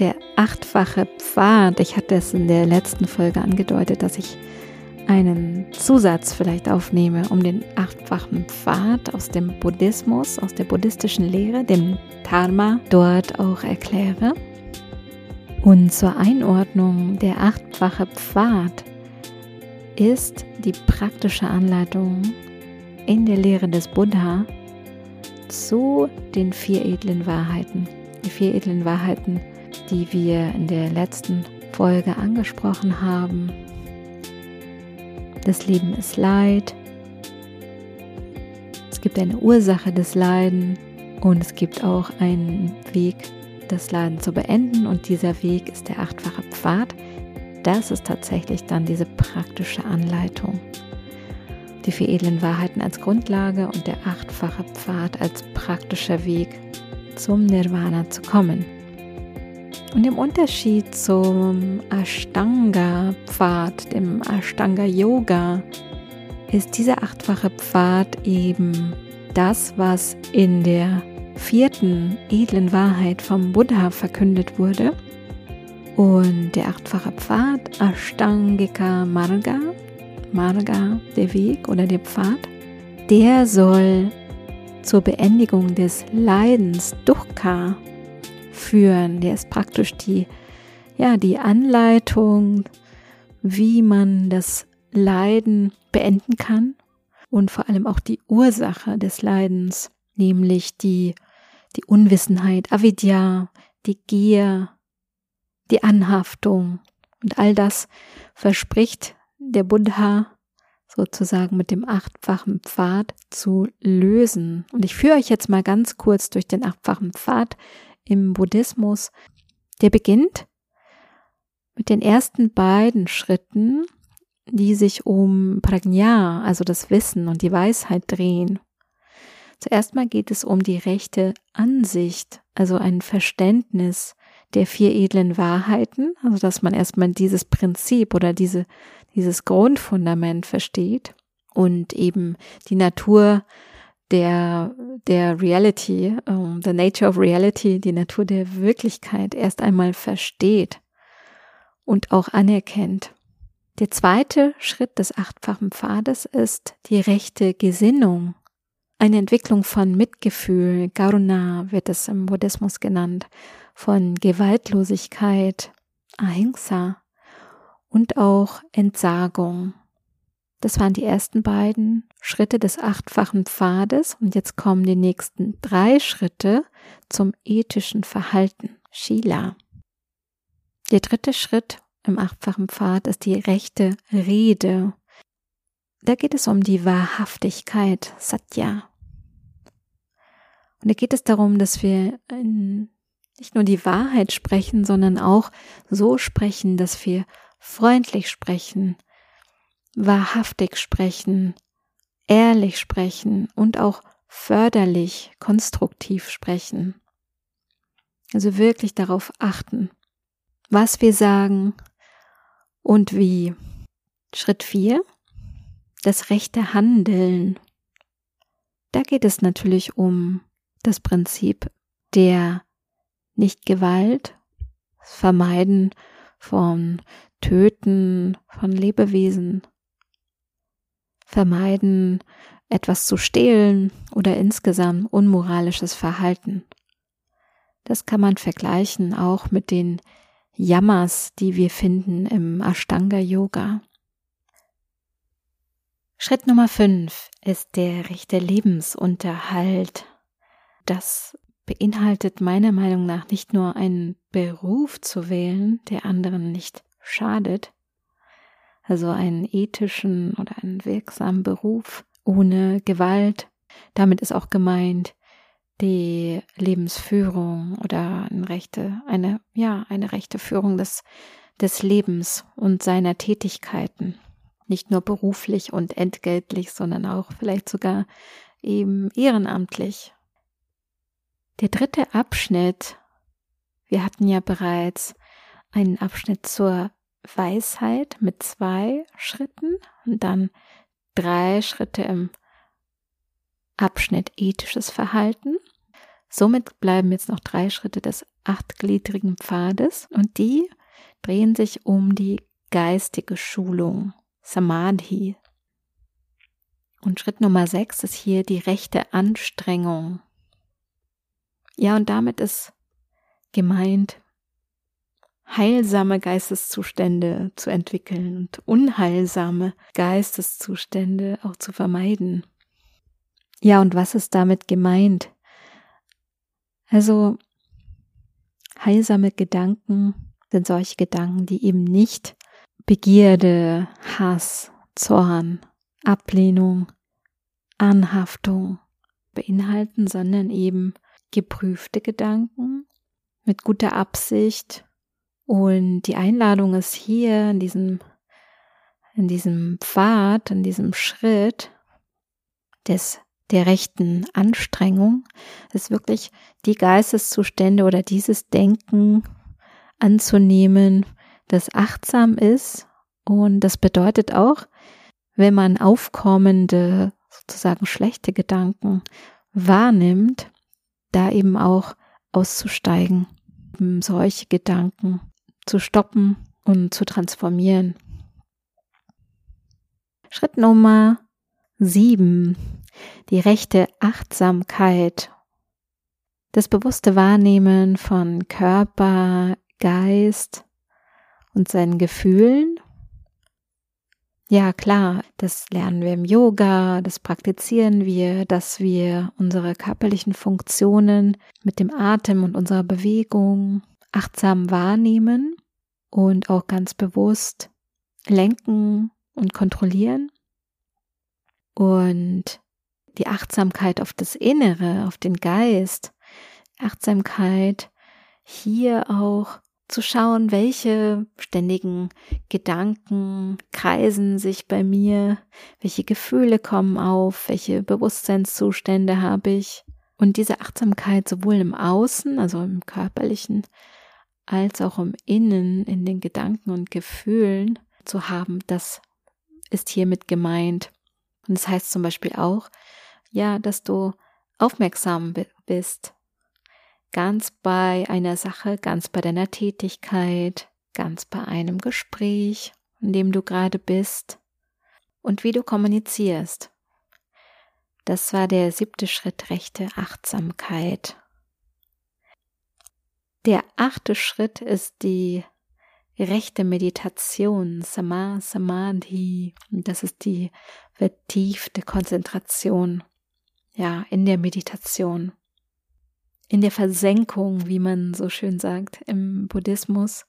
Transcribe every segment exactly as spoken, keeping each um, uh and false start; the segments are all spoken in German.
der achtfache Pfad. Ich hatte es in der letzten Folge angedeutet, dass ich einen Zusatz vielleicht aufnehme, um den achtfachen Pfad aus dem Buddhismus, aus der buddhistischen Lehre, dem Dharma, dort auch erkläre. Und zur Einordnung, der achtfache Pfad ist die praktische Anleitung in der Lehre des Buddha zu den vier edlen Wahrheiten. Die vier edlen Wahrheiten, die wir in der letzten Folge angesprochen haben. Das Leben ist Leid. Es gibt eine Ursache des Leidens und es gibt auch einen Weg, das Leiden zu beenden. Und dieser Weg ist der achtfache Pfad. Das ist tatsächlich dann diese praktische Anleitung. Die vier edlen Wahrheiten als Grundlage und der achtfache Pfad als praktischer Weg zum Nirvana zu kommen. Und im Unterschied zum Ashtanga-Pfad, dem Ashtanga-Yoga, ist dieser achtfache Pfad eben das, was in der vierten edlen Wahrheit vom Buddha verkündet wurde. Und der achtfache Pfad, Ashtangika Marga, Marga, der Weg oder der Pfad, der soll zur Beendigung des Leidens, Dukkha, führen. Der ist praktisch die, ja, die Anleitung, wie man das Leiden beenden kann und vor allem auch die Ursache des Leidens, nämlich die, die Unwissenheit, Avidya, die Gier, die Anhaftung und all das verspricht der Buddha sozusagen mit dem achtfachen Pfad zu lösen. Und ich führe euch jetzt mal ganz kurz durch den achtfachen Pfad im Buddhismus. Der beginnt mit den ersten beiden Schritten, die sich um Prajna, also das Wissen und die Weisheit drehen. Zuerst mal geht es um die rechte Ansicht, also ein Verständnis der vier edlen Wahrheiten, also dass man erstmal dieses Prinzip oder diese, dieses Grundfundament versteht und eben die Natur der, der Reality, um, the nature of reality, die Natur der Wirklichkeit erst einmal versteht und auch anerkennt. Der zweite Schritt des achtfachen Pfades ist die rechte Gesinnung, eine Entwicklung von Mitgefühl, Karuna wird es im Buddhismus genannt, von Gewaltlosigkeit, Ahimsa und auch Entsagung. Das waren die ersten beiden Schritte des achtfachen Pfades und jetzt kommen die nächsten drei Schritte zum ethischen Verhalten, Shila. Der dritte Schritt im achtfachen Pfad ist die rechte Rede. Da geht es um die Wahrhaftigkeit, Satya. Und da geht es darum, dass wir in nicht nur die Wahrheit sprechen, sondern auch so sprechen, dass wir freundlich sprechen, wahrhaftig sprechen, ehrlich sprechen und auch förderlich, konstruktiv sprechen. Also wirklich darauf achten, was wir sagen und wie. Schritt vier, das rechte Handeln. Da geht es natürlich um das Prinzip der Nicht-Gewalt, das Vermeiden von Töten von Lebewesen, Vermeiden, etwas zu stehlen oder insgesamt unmoralisches Verhalten. Das kann man vergleichen auch mit den Yamas, die wir finden im Ashtanga-Yoga. Schritt Nummer fünf ist der rechte Lebensunterhalt. Das beinhaltet meiner Meinung nach nicht nur einen Beruf zu wählen, der anderen nicht schadet, also einen ethischen oder einen wirksamen Beruf ohne Gewalt. Damit ist auch gemeint die Lebensführung oder eine rechte, eine, ja, eine rechte Führung des, des Lebens und seiner Tätigkeiten. Nicht nur beruflich und entgeltlich, sondern auch vielleicht sogar eben ehrenamtlich. Der dritte Abschnitt, wir hatten ja bereits einen Abschnitt zur Weisheit mit zwei Schritten und dann drei Schritte im Abschnitt ethisches Verhalten. Somit bleiben jetzt noch drei Schritte des achtgliedrigen Pfades und die drehen sich um die geistige Schulung, Samadhi. Und Schritt Nummer sechs ist hier die rechte Anstrengung. Ja, und damit ist gemeint, heilsame Geisteszustände zu entwickeln und unheilsame Geisteszustände auch zu vermeiden. Ja, und was ist damit gemeint? Also, heilsame Gedanken sind solche Gedanken, die eben nicht Begierde, Hass, Zorn, Ablehnung, Anhaftung beinhalten, sondern eben geprüfte Gedanken mit guter Absicht. Und die Einladung ist hier in diesem, in diesem Pfad, in diesem Schritt des, der rechten Anstrengung, ist wirklich die Geisteszustände oder dieses Denken anzunehmen, das achtsam ist. Und das bedeutet auch, wenn man aufkommende, sozusagen schlechte Gedanken wahrnimmt, da eben auch auszusteigen, solche Gedanken zu stoppen und zu transformieren. Schritt Nummer sieben, die rechte Achtsamkeit, das bewusste Wahrnehmen von Körper, Geist und seinen Gefühlen. Ja, klar, das lernen wir im Yoga, das praktizieren wir, dass wir unsere körperlichen Funktionen mit dem Atem und unserer Bewegung achtsam wahrnehmen und auch ganz bewusst lenken und kontrollieren. Und die Achtsamkeit auf das Innere, auf den Geist, Achtsamkeit hier auch zu schauen, welche ständigen Gedanken kreisen sich bei mir, welche Gefühle kommen auf, welche Bewusstseinszustände habe ich. Und diese Achtsamkeit sowohl im Außen, also im Körperlichen, als auch im Innen, in den Gedanken und Gefühlen zu haben, das ist hiermit gemeint. Und das heißt zum Beispiel auch, ja, dass du aufmerksam bist, ganz bei einer Sache, ganz bei deiner Tätigkeit, ganz bei einem Gespräch, in dem du gerade bist und wie du kommunizierst. Das war der siebte Schritt, rechte Achtsamkeit. Der achte Schritt ist die rechte Meditation, Sama Samadhi. Und das ist die vertiefte Konzentration, ja, in der Meditation. In der Versenkung, wie man so schön sagt, im Buddhismus.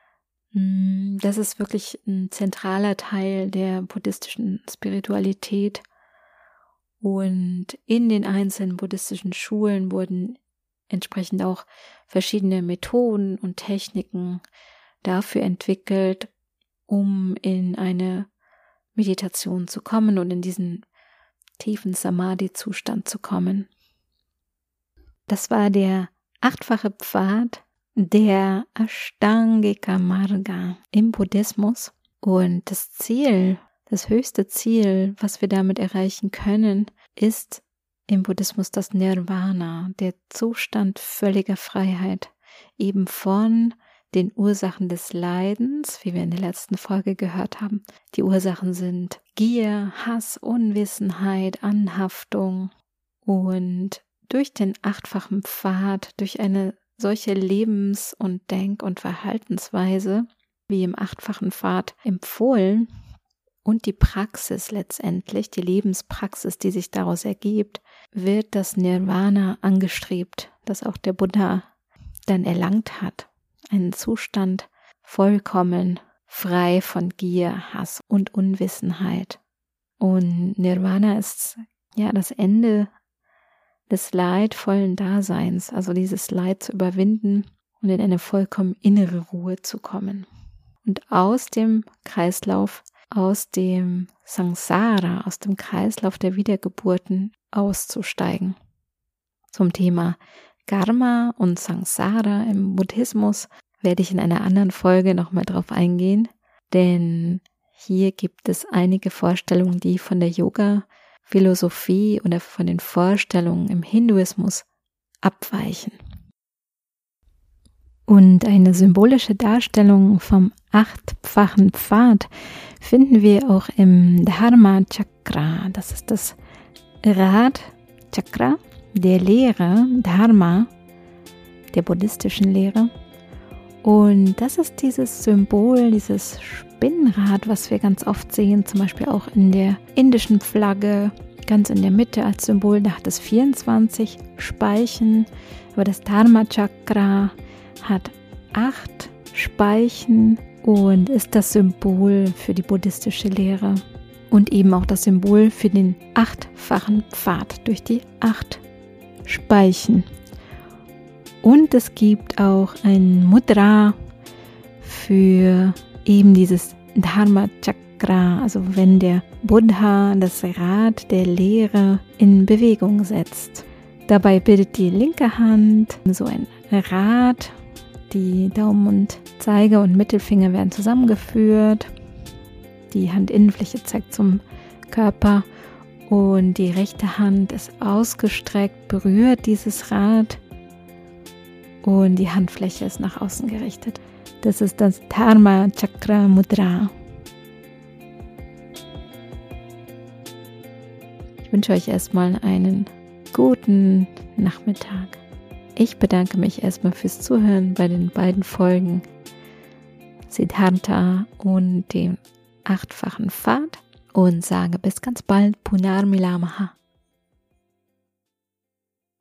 Das ist wirklich ein zentraler Teil der buddhistischen Spiritualität. Und in den einzelnen buddhistischen Schulen wurden entsprechend auch verschiedene Methoden und Techniken dafür entwickelt, um in eine Meditation zu kommen und in diesen tiefen Samadhi-Zustand zu kommen. Das war der achtfache Pfad der Ashtangika Marga im Buddhismus. Und das Ziel, das höchste Ziel, was wir damit erreichen können, ist im Buddhismus das Nirvana, der Zustand völliger Freiheit, eben von den Ursachen des Leidens, wie wir in der letzten Folge gehört haben. Die Ursachen sind Gier, Hass, Unwissenheit, Anhaftung. Und durch den achtfachen Pfad, durch eine solche Lebens- und Denk- und Verhaltensweise, wie im achtfachen Pfad empfohlen, und die Praxis letztendlich, die Lebenspraxis, die sich daraus ergibt, wird das Nirvana angestrebt, das auch der Buddha dann erlangt hat. Einen Zustand vollkommen frei von Gier, Hass und Unwissenheit. Und Nirvana ist ja das Ende des leidvollen Daseins, also dieses Leid zu überwinden und in eine vollkommen innere Ruhe zu kommen. Und aus dem Kreislauf, aus dem Samsara, aus dem Kreislauf der Wiedergeburten auszusteigen. Zum Thema Karma und Samsara im Buddhismus werde ich in einer anderen Folge nochmal drauf eingehen, denn hier gibt es einige Vorstellungen, die von der Yoga-Philosophie oder von den Vorstellungen im Hinduismus abweichen. Und eine symbolische Darstellung vom achtfachen Pfad finden wir auch im Dharma Chakra. Das ist das Rad Chakra der Lehre, Dharma, der buddhistischen Lehre. Und das ist dieses Symbol, dieses Spinnrad, was wir ganz oft sehen, zum Beispiel auch in der indischen Flagge, ganz in der Mitte als Symbol. Da hat es vierundzwanzig Speichen, aber das Dharma Chakra hat acht Speichen und ist das Symbol für die buddhistische Lehre und eben auch das Symbol für den achtfachen Pfad durch die acht Speichen. Und es gibt auch ein Mudra für eben dieses Dharma Chakra, also wenn der Buddha das Rad der Lehre in Bewegung setzt. Dabei bildet die linke Hand so ein Rad. Die Daumen und Zeiger und Mittelfinger werden zusammengeführt. Die Handinnenfläche zeigt zum Körper und die rechte Hand ist ausgestreckt, berührt dieses Rad und die Handfläche ist nach außen gerichtet. Das ist das Dharma Chakra Mudra. Ich wünsche euch erstmal einen guten Nachmittag. Ich bedanke mich erstmal fürs Zuhören bei den beiden Folgen Siddhartha und dem achtfachen Pfad und sage bis ganz bald, Punarmilamaha.